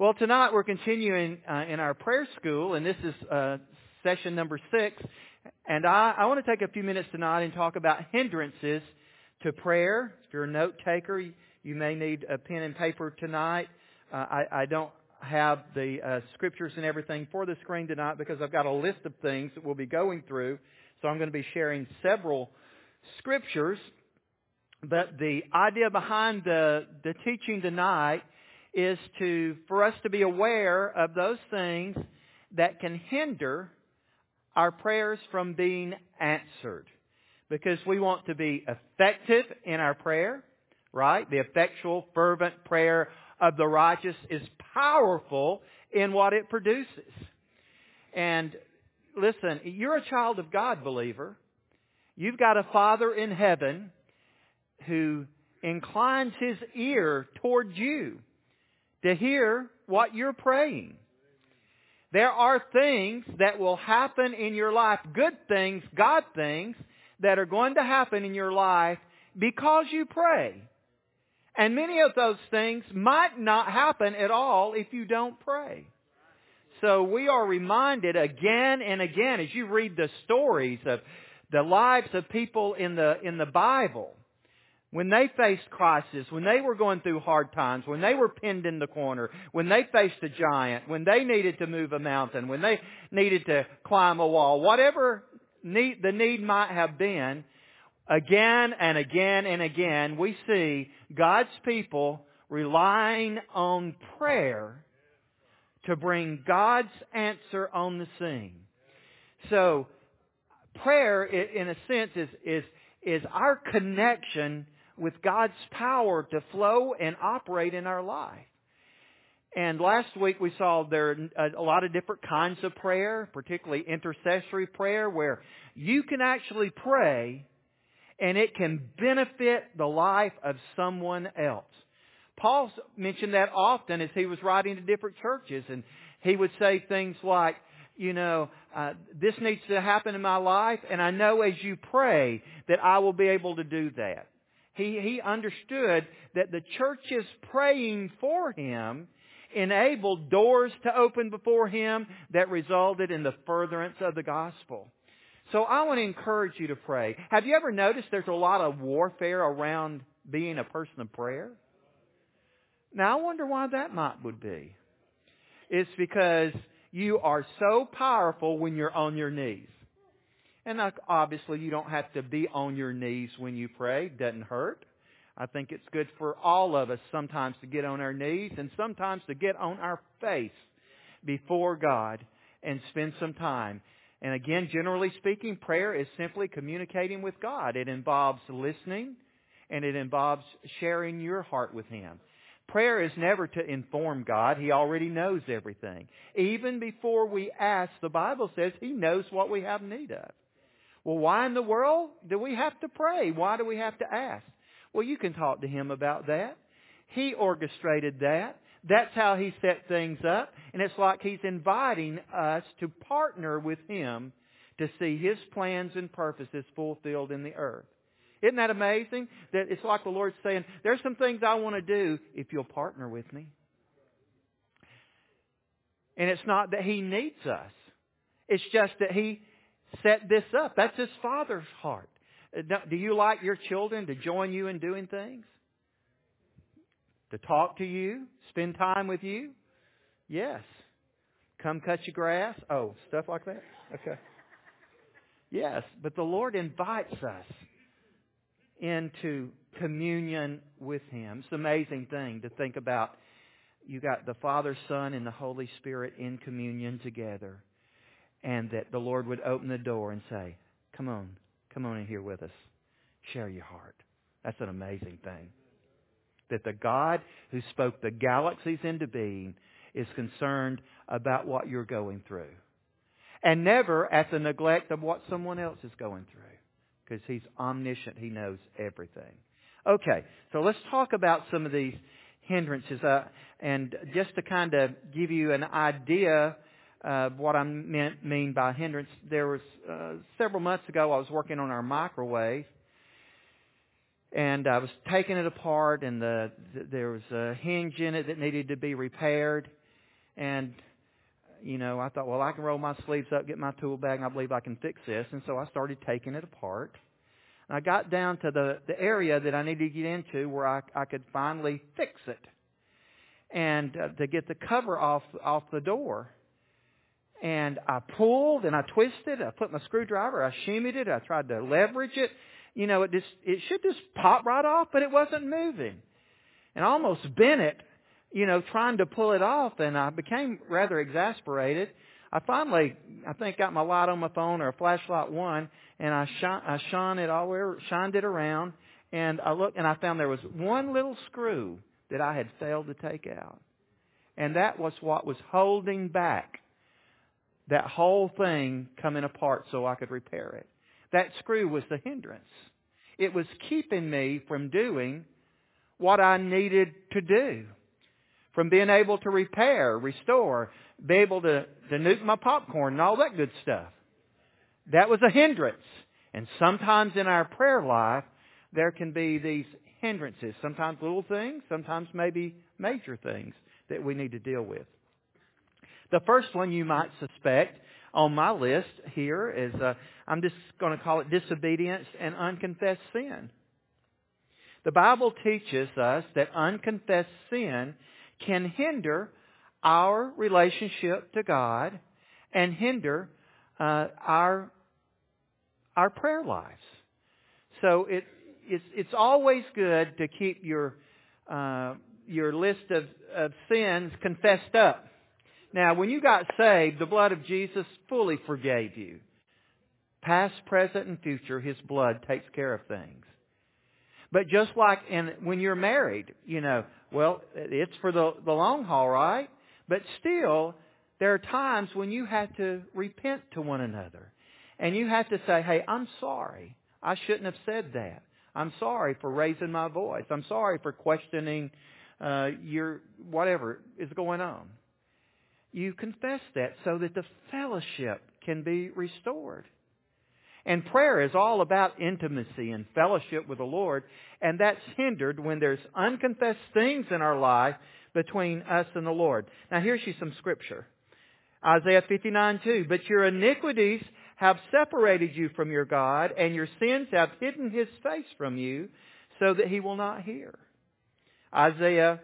Well, tonight we're continuing in our prayer school, and this is session number 6. And I want to take a few minutes tonight and talk about hindrances to prayer. If you're a note taker, you may need a pen and paper tonight. I don't have the scriptures and everything for the screen tonight because I've got a list of things that we'll be going through. So I'm going to be sharing several scriptures. But the idea behind the teaching tonight is for us to be aware of those things that can hinder our prayers from being answered. Because we want to be effective in our prayer, right? The effectual, fervent prayer of the righteous is powerful in what it produces. And listen, you're a child of God, believer. You've got a Father in heaven who inclines His ear towards you to hear what you're praying. There are things that will happen in your life, good things, God things, that are going to happen in your life because you pray. And many of those things might not happen at all if you don't pray. So we are reminded again and again as you read the stories of the lives of people in the Bible, when they faced crisis, when they were going through hard times, when they were pinned in the corner, when they faced a giant, when they needed to move a mountain, when they needed to climb a wall, whatever the need might have been, again and again and again, we see God's people relying on prayer to bring God's answer on the scene. So, prayer, in a sense, is our connection with God's power to flow and operate in our life. And last week we saw there are a lot of different kinds of prayer, particularly intercessory prayer, where you can actually pray and it can benefit the life of someone else. Paul mentioned that often as he was writing to different churches, and he would say things like, this needs to happen in my life, and I know as you pray that I will be able to do that. He understood that the church's praying for him enabled doors to open before him that resulted in the furtherance of the gospel. So I want to encourage you to pray. Have you ever noticed there's a lot of warfare around being a person of prayer? Now I wonder why that would be. It's because you are so powerful when you're on your knees. And obviously you don't have to be on your knees when you pray. It doesn't hurt. I think it's good for all of us sometimes to get on our knees and sometimes to get on our face before God and spend some time. And again, generally speaking, prayer is simply communicating with God. It involves listening and it involves sharing your heart with Him. Prayer is never to inform God. He already knows everything. Even before we ask, the Bible says He knows what we have need of. Well, why in the world do we have to pray? Why do we have to ask? Well, you can talk to Him about that. He orchestrated that. That's how He set things up. And it's like He's inviting us to partner with Him to see His plans and purposes fulfilled in the earth. Isn't that amazing? That it's like the Lord's saying, there's some things I want to do if you'll partner with me. And it's not that He needs us. It's just that He set this up. That's His Father's heart. Do you like your children to join you in doing things? To talk to you? Spend time with you? Yes. Come cut your grass? Oh, stuff like that? Okay. Yes, but the Lord invites us into communion with Him. It's an amazing thing to think about. You got the Father, Son, and the Holy Spirit in communion together. And that the Lord would open the door and say, come on in here with us. Share your heart. That's an amazing thing. That the God who spoke the galaxies into being is concerned about what you're going through. And never at the neglect of what someone else is going through. Because He's omniscient. He knows everything. Okay, so let's talk about some of these hindrances. And just to kind of give you an idea of what I mean by hindrance, there was several months ago I was working on our microwave. And I was taking it apart, and there was a hinge in it that needed to be repaired. And, I thought, well, I can roll my sleeves up, get my tool bag, and I believe I can fix this. And so I started taking it apart. And I got down to the area that I needed to get into where I could finally fix it. And to get the cover off the door. And I pulled and I twisted. I put my screwdriver. I shimmied it. I tried to leverage it. It should just pop right off, but it wasn't moving. And I almost bent it, trying to pull it off. And I became rather exasperated. I finally, I think, got my light on my phone, or a flashlight one, and I shined it around. And I looked and I found there was one little screw that I had failed to take out. And that was what was holding back that whole thing coming apart so I could repair it. That screw was the hindrance. It was keeping me from doing what I needed to do. From being able to repair, restore, be able to nuke my popcorn and all that good stuff. That was a hindrance. And sometimes in our prayer life, there can be these hindrances. Sometimes little things, sometimes maybe major things that we need to deal with. The first one you might suspect on my list here is, I'm just going to call it disobedience and unconfessed sin. The Bible teaches us that unconfessed sin can hinder our relationship to God and hinder our prayer lives. So it's always good to keep your list of sins confessed up. Now, when you got saved, the blood of Jesus fully forgave you. Past, present, and future, His blood takes care of things. But just like when you're married, it's for the long haul, right? But still, there are times when you have to repent to one another. And you have to say, hey, I'm sorry. I shouldn't have said that. I'm sorry for raising my voice. I'm sorry for questioning your whatever is going on. You confess that so that the fellowship can be restored. And prayer is all about intimacy and fellowship with the Lord. And that's hindered when there's unconfessed things in our life between us and the Lord. Now here's you some scripture. Isaiah 59:2. But your iniquities have separated you from your God, and your sins have hidden His face from you, so that He will not hear. Isaiah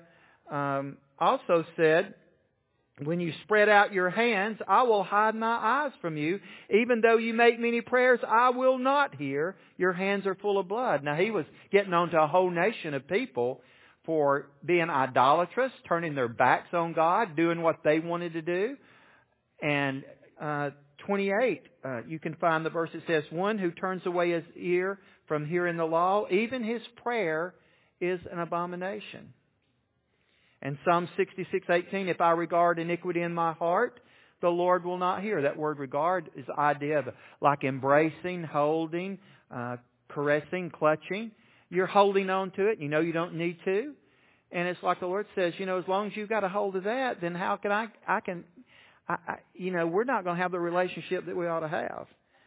also said, when you spread out your hands, I will hide my eyes from you. Even though you make many prayers, I will not hear. Your hands are full of blood. Now, he was getting on to a whole nation of people for being idolatrous, turning their backs on God, doing what they wanted to do. And 28, you can find the verse that says, one who turns away his ear from hearing the law, even his prayer is an abomination. And Psalm 66:18, if I regard iniquity in my heart, the Lord will not hear. That word regard is the idea of like embracing, holding, caressing, clutching. You're holding on to it. You know you don't need to. And it's like the Lord says, as long as you've got a hold of that, then how can we're not going to have the relationship that we ought to have.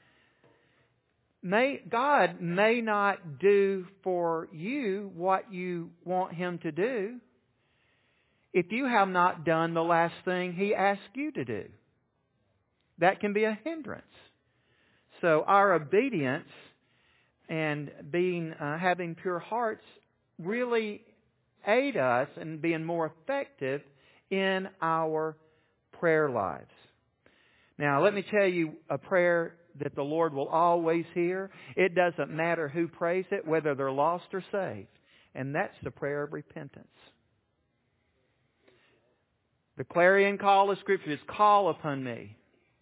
God may not do for you what you want Him to do if you have not done the last thing He asked you to do. That can be a hindrance. So our obedience and having pure hearts really aid us in being more effective in our prayer lives. Now, let me tell you a prayer that the Lord will always hear. It doesn't matter who prays it, whether they're lost or saved. And that's the prayer of repentance. The clarion call of Scripture is, call upon me.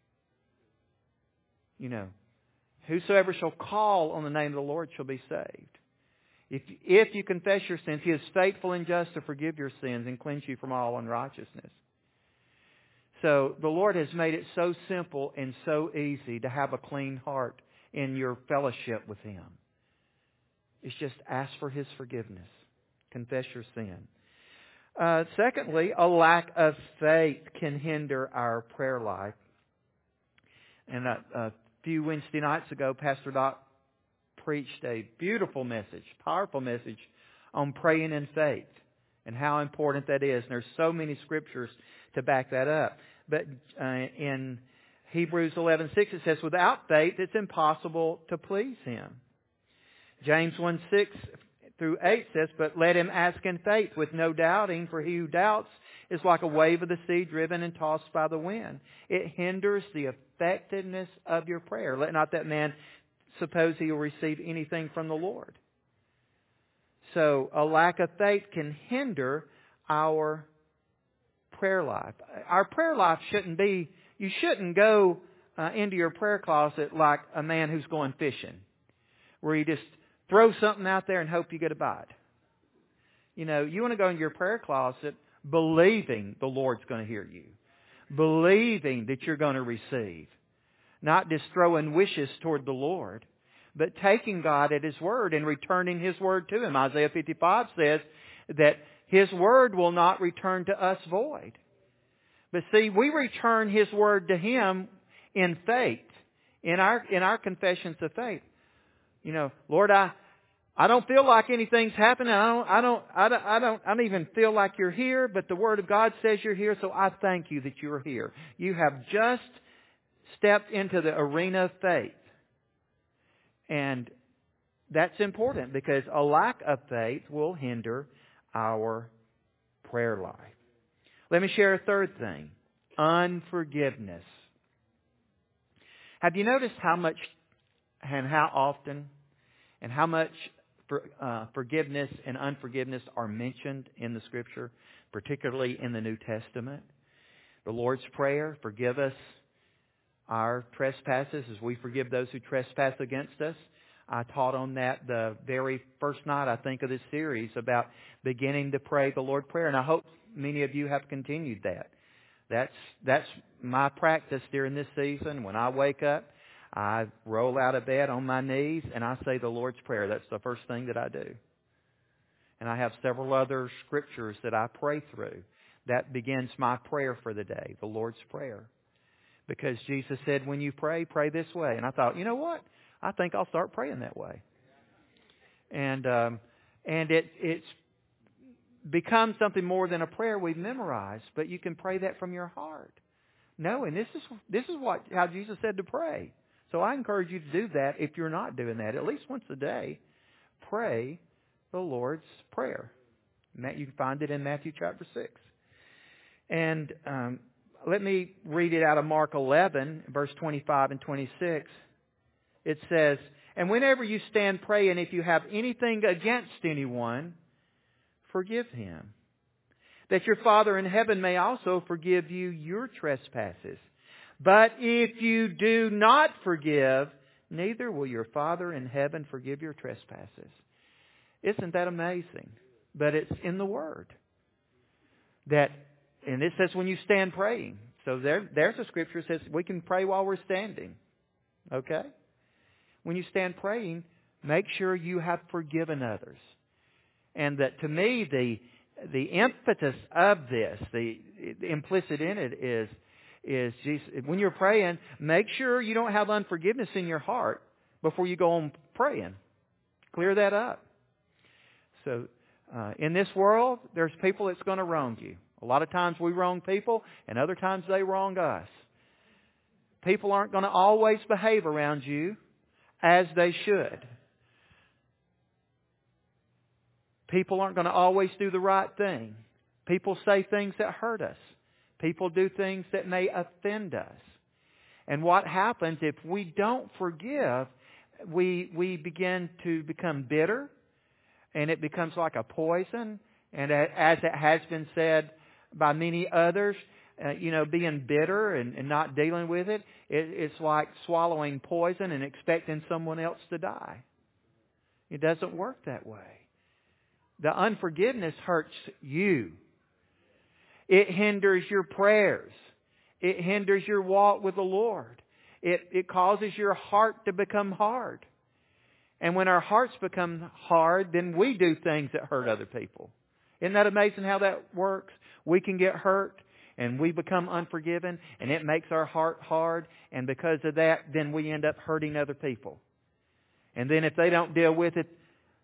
Whosoever shall call on the name of the Lord shall be saved. If you confess your sins, He is faithful and just to forgive your sins and cleanse you from all unrighteousness. So the Lord has made it so simple and so easy to have a clean heart in your fellowship with Him. It's just ask for His forgiveness. Confess your sin. Secondly, a lack of faith can hinder our prayer life. And a few Wednesday nights ago, Pastor Doc preached a beautiful message, powerful message on praying in faith. and how important that is. And there's so many scriptures to back that up. But in Hebrews 11:6 it says, without faith it's impossible to please Him. James 1:6 through 8 says, but let him ask in faith with no doubting, for he who doubts is like a wave of the sea driven and tossed by the wind. It hinders the effectiveness of your prayer. Let not that man suppose he will receive anything from the Lord. So a lack of faith can hinder our prayer life. Our prayer life shouldn't be, you shouldn't go into your prayer closet like a man who's going fishing, where you just throw something out there and hope you get a bite. You know, you want to go into your prayer closet believing the Lord's going to hear you. Believing that you're going to receive. Not just throwing wishes toward the Lord, but taking God at His Word and returning His Word to Him. Isaiah 55 says that His Word will not return to us void. But see, we return His Word to Him in faith, in our confessions of faith. You know, Lord, I don't feel like anything's happening. I don't even feel like you're here, but the Word of God says you're here, so I thank you that you're here. You have just stepped into the arena of faith. And that's important because a lack of faith will hinder our prayer life. Let me share a third thing. Unforgiveness. Have you noticed how much and how often and how much forgiveness and unforgiveness are mentioned in the Scripture, particularly in the New Testament? The Lord's Prayer, forgive us our trespasses as we forgive those who trespass against us. I taught on that the very first night, I think, of this series about beginning to pray the Lord's Prayer. And I hope many of you have continued that. That's my practice during this season. When I wake up, I roll out of bed on my knees and I say the Lord's Prayer. That's the first thing that I do. And I have several other scriptures that I pray through. That begins my prayer for the day, the Lord's Prayer. Because Jesus said, when you pray, pray this way. And I thought, you know what? I think I'll start praying that way. And it's become something more than a prayer we've memorized. But you can pray that from your heart. No, and this is how Jesus said to pray. So I encourage you to do that if you're not doing that. At least once a day, pray the Lord's Prayer. You can find it in Matthew chapter 6. And let me read it out of Mark 11, verse 25 and 26. It says, and whenever you stand praying, if you have anything against anyone, forgive him, that your Father in heaven may also forgive you your trespasses. But if you do not forgive, neither will your Father in heaven forgive your trespasses. Isn't that amazing? But it's in the Word. And it says when you stand praying. So there's a scripture that says we can pray while we're standing. Okay? When you stand praying, make sure you have forgiven others. And that to me, the impetus of this, the implicit in it is Jesus. When you're praying, make sure you don't have unforgiveness in your heart before you go on praying. Clear that up. So in this world, there's people that's going to wrong you. A lot of times we wrong people, and other times they wrong us. People aren't going to always behave around you as they should. People aren't going to always do the right thing. People say things that hurt us. People do things that may offend us. And what happens if we don't forgive, we begin to become bitter, and it becomes like a poison. And as it has been said by many others, being bitter and not dealing with it, it's like swallowing poison and expecting someone else to die. It doesn't work that way. The unforgiveness hurts you. It hinders your prayers. It hinders your walk with the Lord. It causes your heart to become hard. And when our hearts become hard, then we do things that hurt other people. Isn't that amazing how that works? We can get hurt and we become unforgiven and it makes our heart hard. And because of that, then we end up hurting other people. And then if they don't deal with it,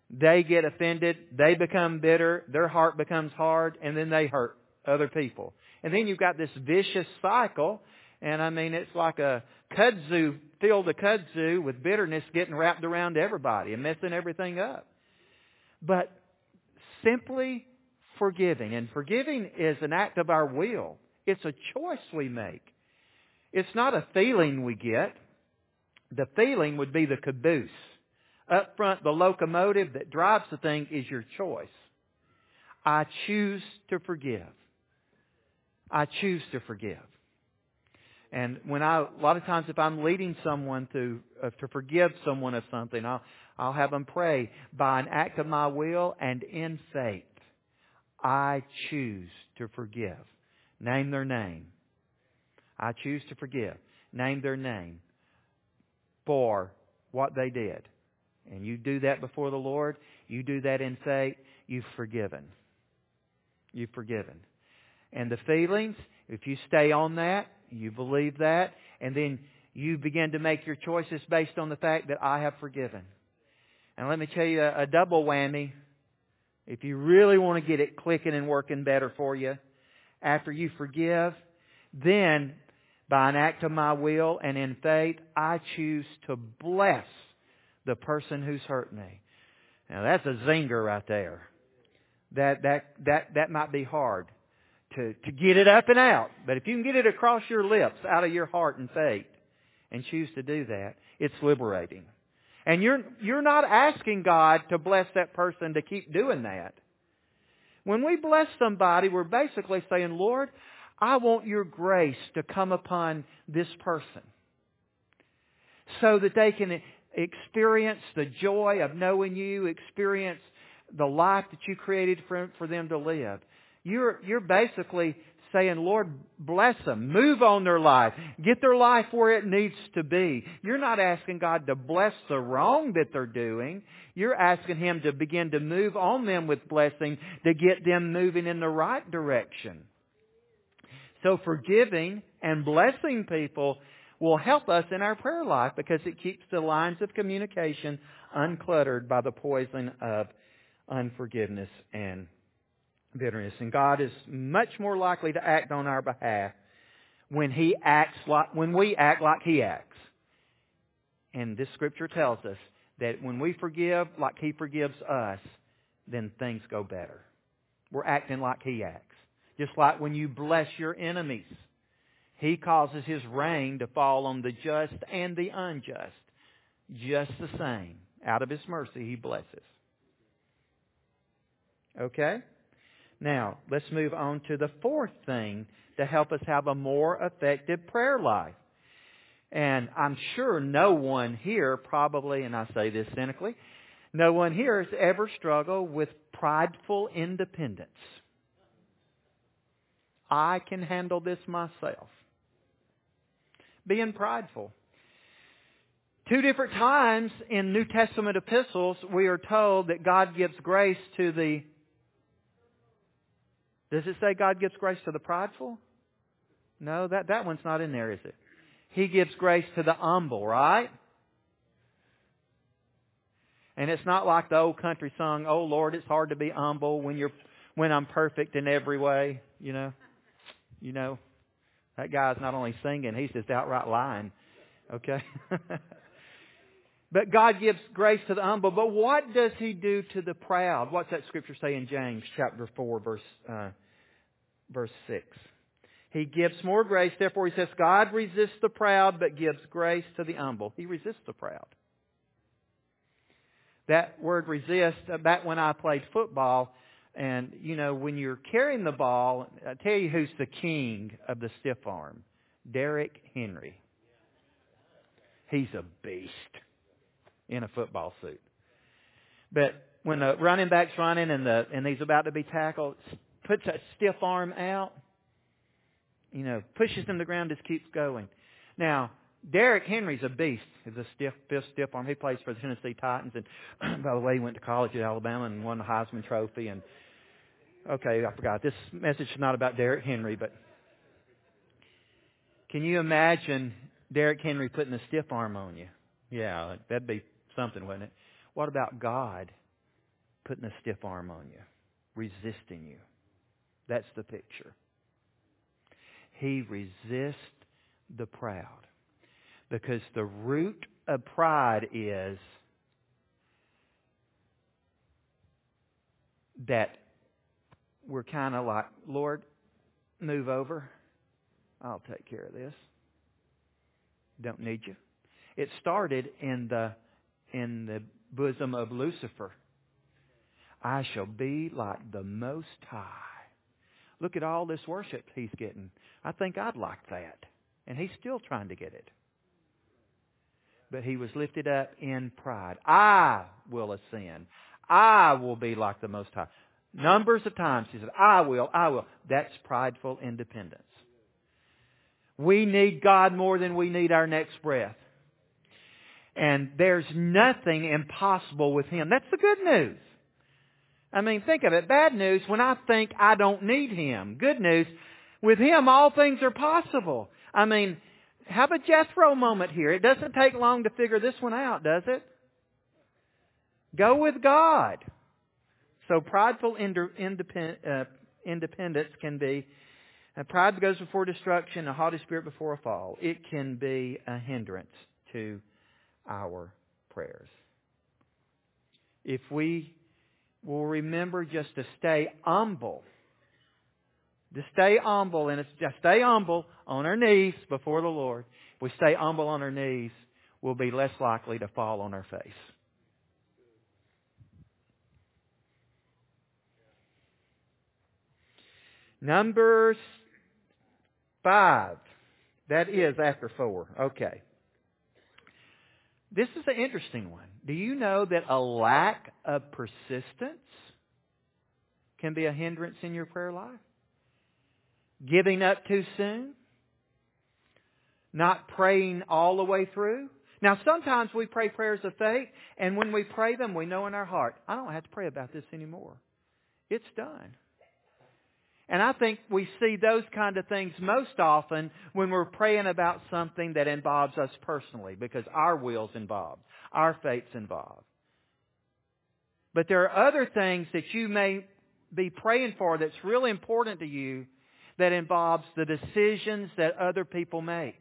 they get offended, they become bitter, their heart becomes hard, and then they hurt other people. And then you've got this vicious cycle, and I mean, it's like a kudzu, filled a kudzu with bitterness getting wrapped around everybody and messing everything up. But simply forgiving, and forgiving is an act of our will. It's a choice we make. It's not a feeling we get. The feeling would be the caboose. Up front, the locomotive that drives the thing is your choice. I choose to forgive. I choose to forgive. And a lot of times if I'm leading someone to forgive someone of something, I'll have them pray by an act of my will and in faith. I choose to forgive. Name their name. I choose to forgive. Name their name for what they did. And you do that before the Lord. You do that in faith. You've forgiven. You've forgiven. And the feelings, if you stay on that, you believe that, and then you begin to make your choices based on the fact that I have forgiven. And let me tell you a double whammy. If you really want to get it clicking and working better for you, after you forgive, then by an act of my will and in faith, I choose to bless the person who's hurt me. Now that's a zinger right there. That might be hard to get it up and out. But if you can get it across your lips, out of your heart and faith, and choose to do that, it's liberating. And you're not asking God to bless that person to keep doing that. When we bless somebody, we're basically saying, Lord, I want your grace to come upon this person so that they can experience the joy of knowing you, experience the life that you created for them to live. You're basically saying, Lord, bless them. Move on their life. Get their life where it needs to be. You're not asking God to bless the wrong that they're doing. You're asking Him to begin to move on them with blessing to get them moving in the right direction. So forgiving and blessing people will help us in our prayer life because it keeps the lines of communication uncluttered by the poison of unforgiveness and bitterness. And God is much more likely to act on our behalf when we act like He acts. And this Scripture tells us that when we forgive like He forgives us, then things go better. We're acting like He acts. Just like when you bless your enemies, He causes His rain to fall on the just and the unjust. Just the same. Out of His mercy, He blesses. Okay? Now, let's move on to the fourth thing to help us have a more effective prayer life. And I'm sure no one here probably, and I say this cynically, no one here has ever struggled with prideful independence. I can handle this myself. Being prideful. 2 different times in New Testament epistles, we are told that God gives grace to the... Does it say God gives grace to the prideful? No, that one's not in there, is it? He gives grace to the humble, right? And it's not like the old country song, "Oh Lord, it's hard to be humble when I'm perfect in every way." You know, that guy's not only singing, he's just outright lying. Okay? But God gives grace to the humble. But what does He do to the proud? What's that Scripture say in James chapter 4, verse 6? He gives more grace. Therefore, He says, God resists the proud, but gives grace to the humble. He resists the proud. That word resist, back when I played football, and, when you're carrying the ball, I tell you who's the king of the stiff arm. Derrick Henry. He's a beast in a football suit. But when the running back's running and he's about to be tackled, puts that stiff arm out, pushes him to the ground, just keeps going. Now, Derrick Henry's a beast. He's a stiff arm. He plays for the Tennessee Titans. And by the way, he went to college at Alabama and won the Heisman Trophy. And okay, I forgot. This message is not about Derrick Henry, but can you imagine Derrick Henry putting a stiff arm on you? Yeah, that'd be something, wouldn't it? What about God? putting a stiff arm on you, resisting you. That's the picture. He resists the proud. Because the root of pride is that we're kind of like, Lord, move over. I'll take care of this. Don't need you. It started in the bosom of Lucifer. I shall be like the Most High. Look at all this worship he's getting. I think I'd like that. And he's still trying to get it. But he was lifted up in pride. I will ascend. I will be like the Most High. Numbers of times he said, I will. That's prideful independence. We need God more than we need our next breath. And there's nothing impossible with Him. That's the good news. I mean, think of it. Bad news when I think I don't need Him. Good news, with Him all things are possible. I mean, have a Jethro moment here. It doesn't take long to figure this one out, does it? Go with God. So prideful independence can be, pride goes before destruction, a haughty spirit before a fall. It can be a hindrance to our prayers. If we will remember just to stay humble, and it's just stay humble on our knees before the Lord. If we stay humble on our knees, we'll be less likely to fall on our face. Number 5. That is after 4. Okay. This is an interesting one. Do you know that a lack of persistence can be a hindrance in your prayer life? Giving up too soon? Not praying all the way through? Now, sometimes we pray prayers of faith, and when we pray them, we know in our heart, I don't have to pray about this anymore. It's done. And I think we see those kind of things most often when we're praying about something that involves us personally, because our will's involved, our fate's involved. But there are other things that you may be praying for that's really important to you that involves the decisions that other people make.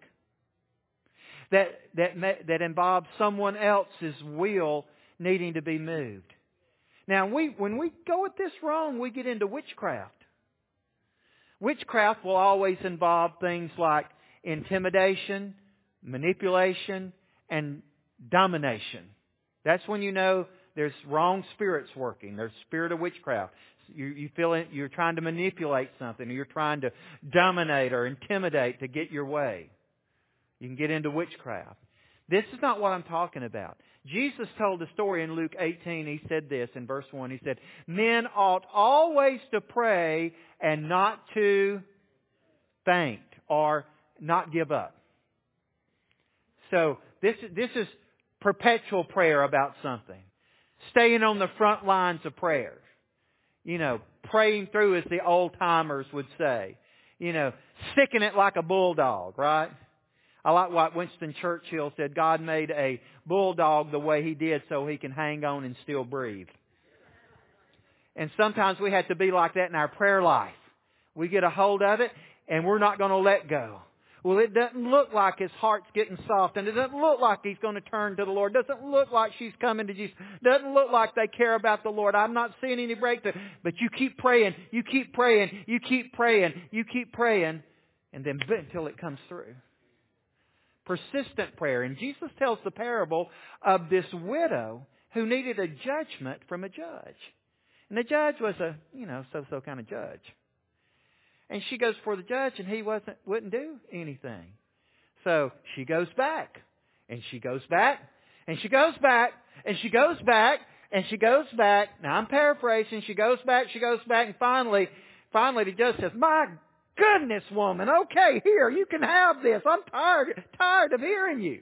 That involves someone else's will needing to be moved. Now, when we go at this wrong, we get into witchcraft. Witchcraft will always involve things like intimidation, manipulation, and domination. That's when you know there's wrong spirits working. There's spirit of witchcraft. You feel it, you're trying to manipulate something, or you're trying to dominate or intimidate to get your way. You can get into witchcraft. This is not what I'm talking about. Jesus told the story in Luke 18. He said this in verse 1. He said, men ought always to pray and not to faint or not give up. So this is perpetual prayer about something. Staying on the front lines of prayer. You know, praying through, as the old timers would say. You know, sticking it like a bulldog, right? I like what Winston Churchill said, God made a bulldog the way He did so he can hang on and still breathe. And sometimes we have to be like that in our prayer life. We get a hold of it and we're not going to let go. Well, it doesn't look like his heart's getting soft, and it doesn't look like he's going to turn to the Lord. It doesn't look like she's coming to Jesus. It doesn't look like they care about the Lord. I'm not seeing any breakthrough. But you keep praying, you keep praying, you keep praying, you keep praying, and then until it comes through. Persistent prayer. And Jesus tells the parable of this widow who needed a judgment from a judge. And the judge was a, so-so kind of judge. And she goes before the judge, and he wouldn't do anything. So she goes back, and she goes back, and she goes back, and she goes back, and she goes back. Now I'm paraphrasing. She goes back, and finally the judge says, "My goodness, woman, okay, here, you can have this. I'm tired of hearing you."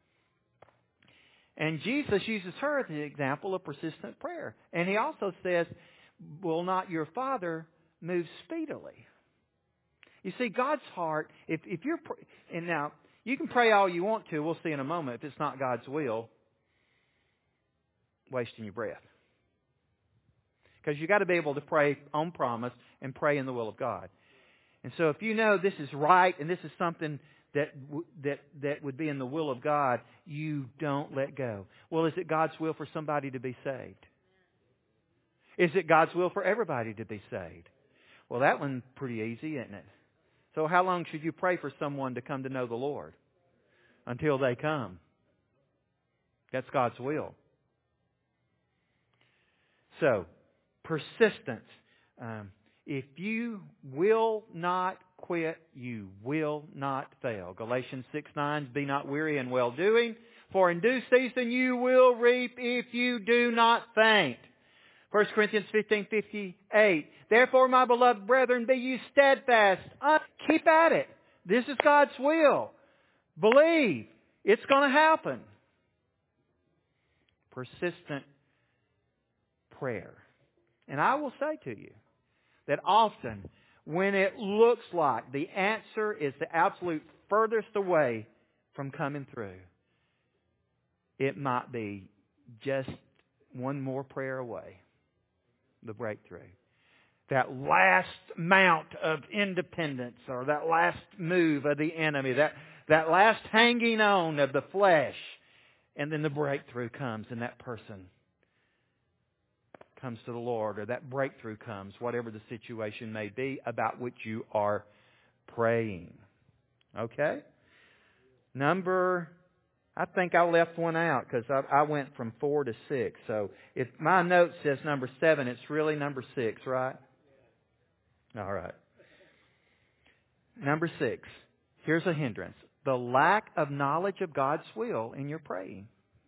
And Jesus uses her as an example of persistent prayer. And He also says, will not your Father move speedily? You see, God's heart, if you're, and now, you can pray all you want to, we'll see in a moment, if it's not God's will, wasting your breath. Because you've got to be able to pray on promise and pray in the will of God. And so if you know this is right and this is something that would be in the will of God, you don't let go. Well, is it God's will for somebody to be saved? Is it God's will for everybody to be saved? Well, that one's pretty easy, isn't it? So how long should you pray for someone to come to know the Lord? Until they come. That's God's will. So, persistence. If you will not quit, you will not fail. Galatians 6:9, be not weary in well-doing, for in due season you will reap if you do not faint. 1 Corinthians 15:58, therefore, my beloved brethren, be you steadfast. Keep at it. This is God's will. Believe. It's going to happen. Persistent prayer. And I will say to you that often when it looks like the answer is the absolute furthest away from coming through, it might be just one more prayer away, the breakthrough. That last mount of independence or that last move of the enemy, that last hanging on of the flesh, and then the breakthrough comes and that person comes to the Lord, or that breakthrough comes, whatever the situation may be about which you are praying. Okay? I think I left one out because I went from 4 to 6. So if my note says number 7, it's really number 6, right? All right. Number 6. Here's a hindrance. The lack of knowledge of God's will in your praying.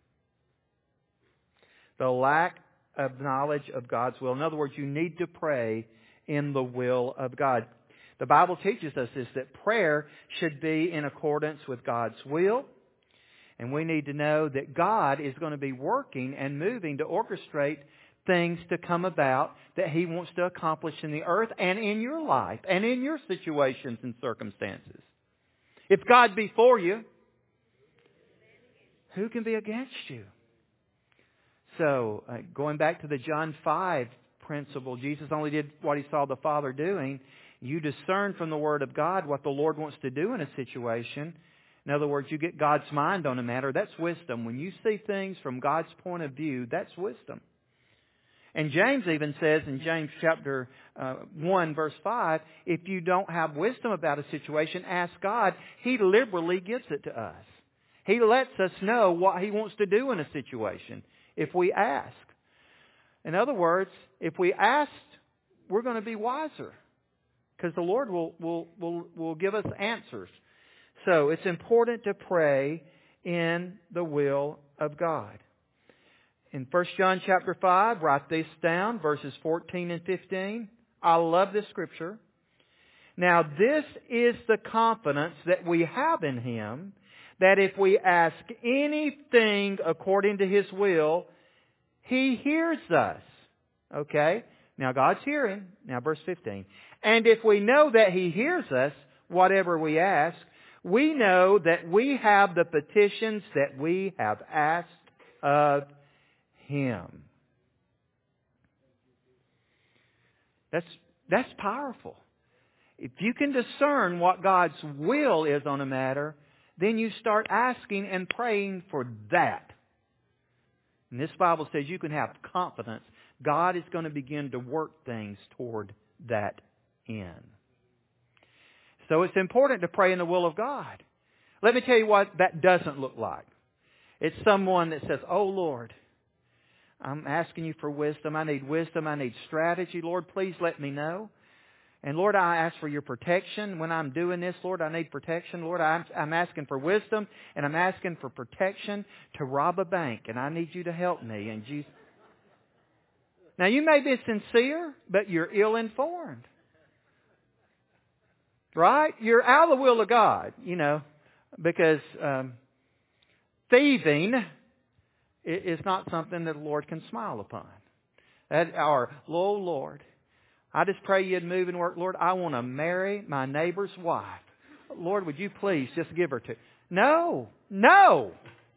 The lack of knowledge of God's will. In other words, you need to pray in the will of God. The Bible teaches us is that prayer should be in accordance with God's will. And we need to know that God is going to be working and moving to orchestrate things to come about that He wants to accomplish in the earth and in your life and in your situations and circumstances. If God be for you, who can be against you? So, going back to the John 5 principle, Jesus only did what He saw the Father doing. You discern from the Word of God what the Lord wants to do in a situation. In other words, you get God's mind on a matter. That's wisdom. When you see things from God's point of view, that's wisdom. And James even says in James chapter 1 verse 5, if you don't have wisdom about a situation, ask God. He liberally gives it to us. He lets us know what He wants to do in a situation if we ask. In other words, if we ask, we're going to be wiser because the Lord will give us answers. So it's important to pray in the will of God. In 1 John chapter 5, write this down, verses 14 and 15. I love this scripture. Now this is the confidence that we have in Him, that if we ask anything according to His will, He hears us. Okay? Now God's hearing. Now verse 15. And if we know that He hears us, whatever we ask, we know that we have the petitions that we have asked of Him. That's powerful. If you can discern what God's will is on a matter, then you start asking and praying for that. And this Bible says you can have confidence. God is going to begin to work things toward that end. So it's important to pray in the will of God. Let me tell you what that doesn't look like. It's someone that says, oh Lord, I'm asking You for wisdom. I need wisdom. I need strategy. Lord, please let me know. And Lord, I ask for Your protection. When I'm doing this, Lord, I need protection. Lord, I'm asking for wisdom and I'm asking for protection to rob a bank. And I need You to help me. And Jesus. Now you may be sincere, but you're ill-informed. Right? You're out of the will of God, because thieving is not something that the Lord can smile upon. Or, oh Lord, I just pray You'd move and work. Lord, I want to marry my neighbor's wife. Lord, would You please just give her to... No.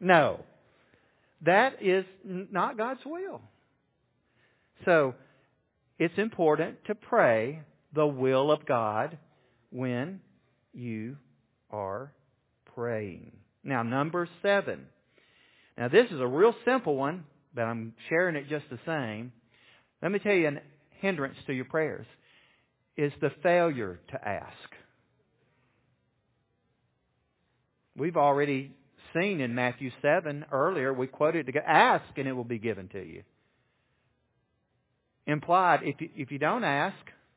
That is not God's will. So, it's important to pray the will of God when you are praying. Now, number 7. Now, this is a real simple one, but I'm sharing it just the same. Let me tell you a hindrance to your prayers is the failure to ask. We've already seen in Matthew 7 earlier, we quoted to ask and it will be given to you. Implied, if you don't ask,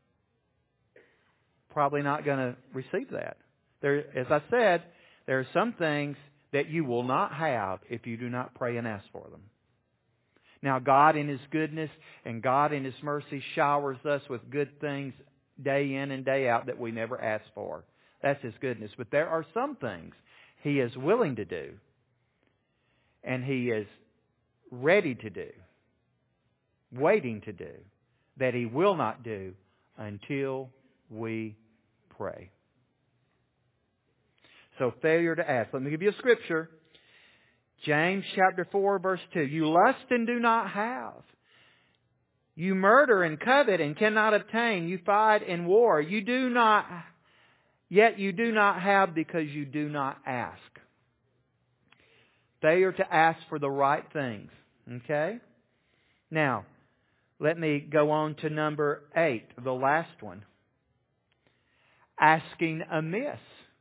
probably not going to receive that. As I said, there are some things that you will not have if you do not pray and ask for them. Now, God in His goodness and God in His mercy showers us with good things day in and day out that we never asked for. That's His goodness. But there are some things He is willing to do and He is ready to do, waiting to do, that He will not do until we pray. So failure to ask. Let me give you a scripture. James chapter 4 verse 2. You lust and do not have. You murder and covet and cannot obtain. You fight and war. Yet you do not have because you do not ask. Failure to ask for the right things. Okay? Now, let me go on to number 8, the last one. Asking amiss.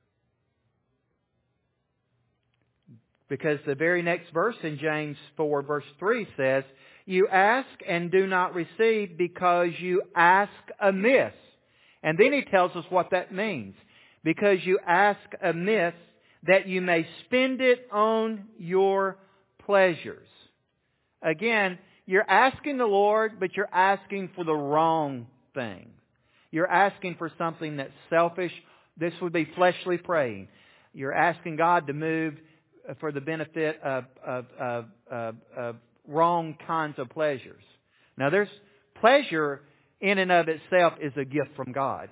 Because the very next verse in James 4 verse 3 says, you ask and do not receive because you ask amiss. And then he tells us what that means. Because you ask amiss that you may spend it on your pleasures. Again, you're asking the Lord, but you're asking for the wrong thing. You're asking for something that's selfish. This would be fleshly praying. You're asking God to move for the benefit of wrong kinds of pleasures. Now, there's pleasure in and of itself is a gift from God.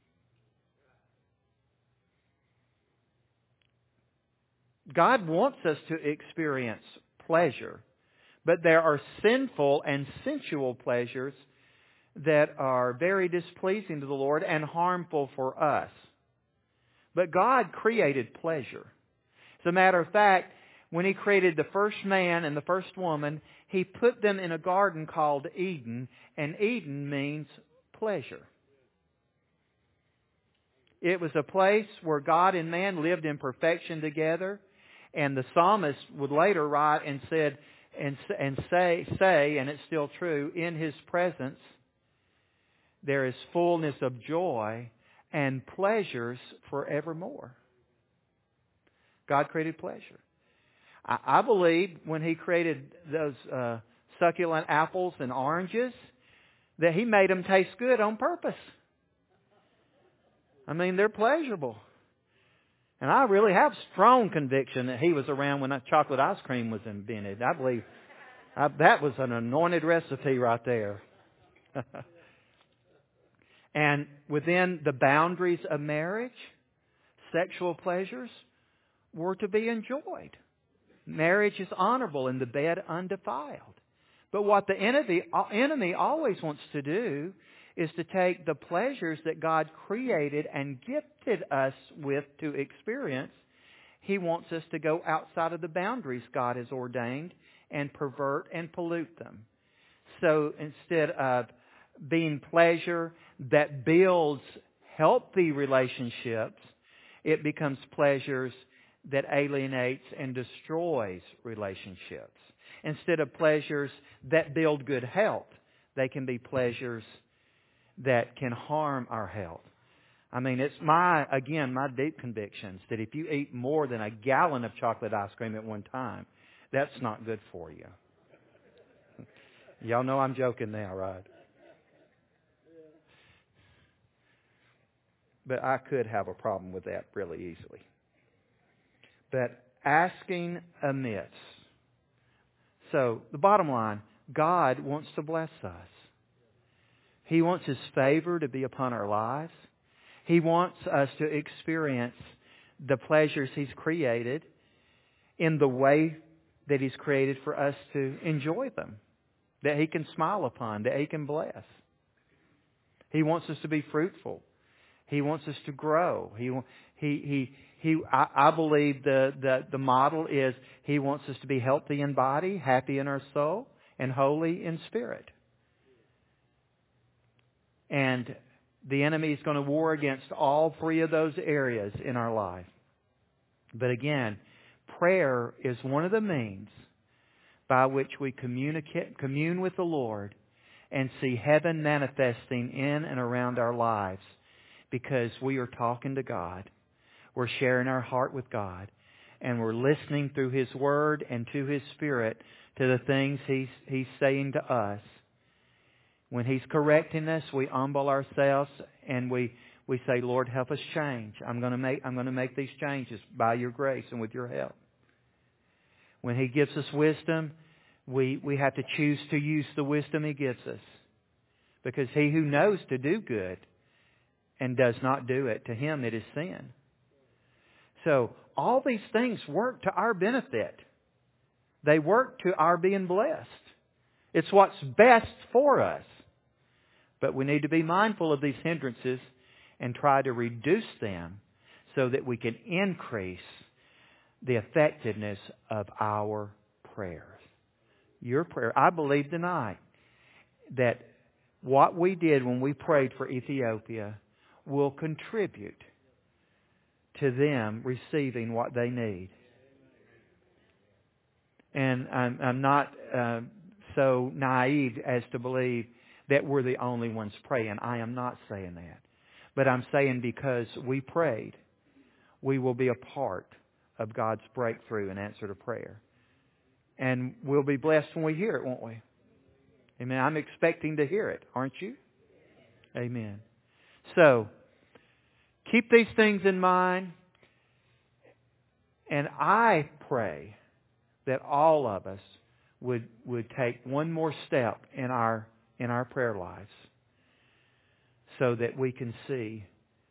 God wants us to experience pleasure, but there are sinful and sensual pleasures that are very displeasing to the Lord and harmful for us. But God created pleasure. As a matter of fact, when He created the first man and the first woman, He put them in a garden called Eden, and Eden means pleasure. It was a place where God and man lived in perfection together, and the psalmist would later write and say, and it's still true, in His presence there is fullness of joy and pleasures forevermore. God created pleasure. I believe when He created those succulent apples and oranges, that He made them taste good on purpose. I mean, they're pleasurable. And I really have strong conviction that He was around when chocolate ice cream was invented. I believe that was an anointed recipe right there. And within the boundaries of marriage, sexual pleasures were to be enjoyed. Marriage is honorable and the bed undefiled. But what the enemy always wants to do is to take the pleasures that God created and gifted us with to experience. He wants us to go outside of the boundaries God has ordained and pervert and pollute them. So instead of being pleasure that builds healthy relationships, it becomes pleasures that alienates and destroys relationships. Instead of pleasures that build good health, they can be pleasures that can harm our health. I mean, it's my deep convictions that if you eat more than a gallon of chocolate ice cream at one time, that's not good for you. Y'all know I'm joking now, right? But I could have a problem with that really easily. But asking amiss. So, the bottom line, God wants to bless us. He wants His favor to be upon our lives. He wants us to experience the pleasures He's created in the way that He's created for us to enjoy them. That He can smile upon, that He can bless. He wants us to be fruitful. He wants us to grow. I believe the model is He wants us to be healthy in body, happy in our soul, and holy in spirit. And the enemy is going to war against all three of those areas in our life. But again, prayer is one of the means by which we commune with the Lord and see heaven manifesting in and around our lives, because we are talking to God. We're sharing our heart with God, and we're listening through His Word and to His Spirit to the things He's saying to us. When He's correcting us, we humble ourselves and we say, Lord, help us change. I'm going to make these changes by Your grace and with Your help. When He gives us wisdom, we have to choose to use the wisdom He gives us. Because he who knows to do good and does not do it, to him it is sin. So all these things work to our benefit. They work to our being blessed. It's what's best for us. But we need to be mindful of these hindrances and try to reduce them so that we can increase the effectiveness of our prayers. Your prayer. I believe tonight that what we did when we prayed for Ethiopia will contribute to them receiving what they need. And I'm not so naive as to believe that we're the only ones praying. I am not saying that. But I'm saying because we prayed, we will be a part of God's breakthrough and answer to prayer. And we'll be blessed when we hear it, won't we? Amen. I'm expecting to hear it, aren't you? Amen. So, keep these things in mind. And I pray that all of us would take one more step in our prayer lives so that we can see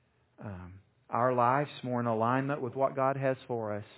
our lives more in alignment with what God has for us.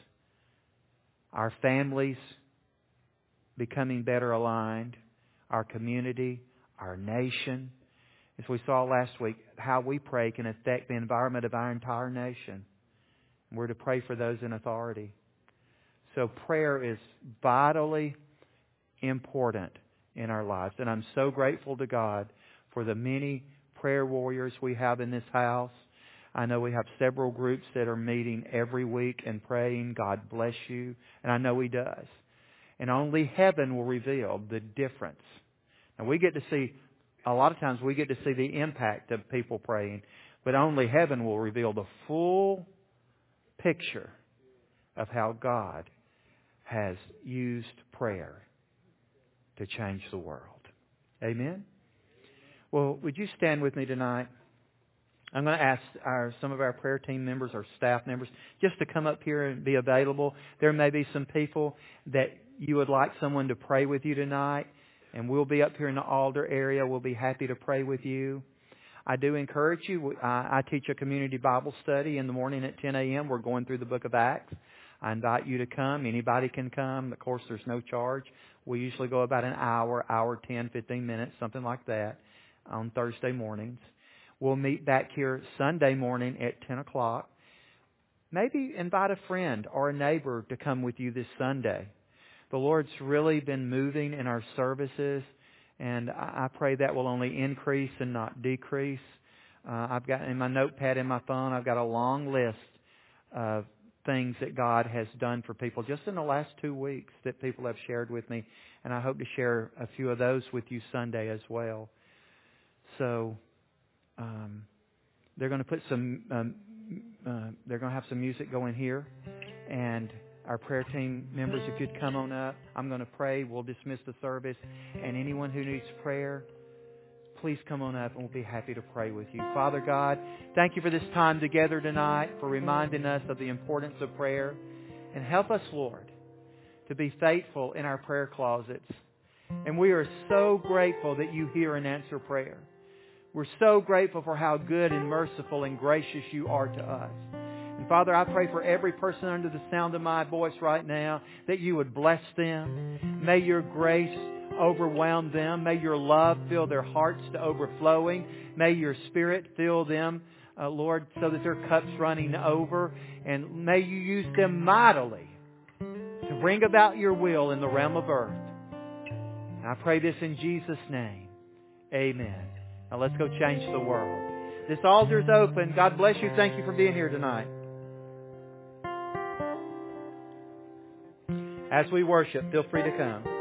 Our families becoming better aligned. Our community, our nation. As we saw last week, how we pray can affect the environment of our entire nation. We're to pray for those in authority. So prayer is vitally important in our lives. And I'm so grateful to God for the many prayer warriors we have in this house. I know we have several groups that are meeting every week and praying. God bless you. And I know He does. And only heaven will reveal the difference. And we get to see, a lot of times we get to see the impact of people praying, but only heaven will reveal the full picture of how God has used prayer to change the world. Amen? Well, would you stand with me tonight? I'm going to ask some of our prayer team members, our staff members, just to come up here and be available. There may be some people that you would like someone to pray with you tonight, and we'll be up here in the altar area. We'll be happy to pray with you. I do encourage you. I teach a community Bible study in the morning at 10 a.m. We're going through the book of Acts. I invite you to come. Anybody can come. Of course, there's no charge. We usually go about an hour, 10, 15 minutes, something like that, on Thursday mornings. We'll meet back here Sunday morning at 10 o'clock. Maybe invite a friend or a neighbor to come with you this Sunday. The Lord's really been moving in our services, and I pray that will only increase and not decrease. I've got in my notepad in my phone, I've got a long list of things that God has done for people just in the last 2 weeks that people have shared with me, and I hope to share a few of those with you Sunday as well. So they're going to put some. They're going to have some music going here, and our prayer team members, if you'd come on up, I'm going to pray. We'll dismiss the service, and anyone who needs prayer, please come on up, and we'll be happy to pray with you. Father God, thank you for this time together tonight, for reminding us of the importance of prayer, and help us, Lord, to be faithful in our prayer closets. And we are so grateful that you hear and answer prayer. We're so grateful for how good and merciful and gracious you are to us. And Father, I pray for every person under the sound of my voice right now that you would bless them. May your grace overwhelm them. May your love fill their hearts to overflowing. May your Spirit fill them, Lord, so that their cup's running over. And may you use them mightily to bring about your will in the realm of earth. And I pray this in Jesus' name. Amen. Now let's go change the world. This altar's open. God bless you. Thank you for being here tonight. As we worship, feel free to come.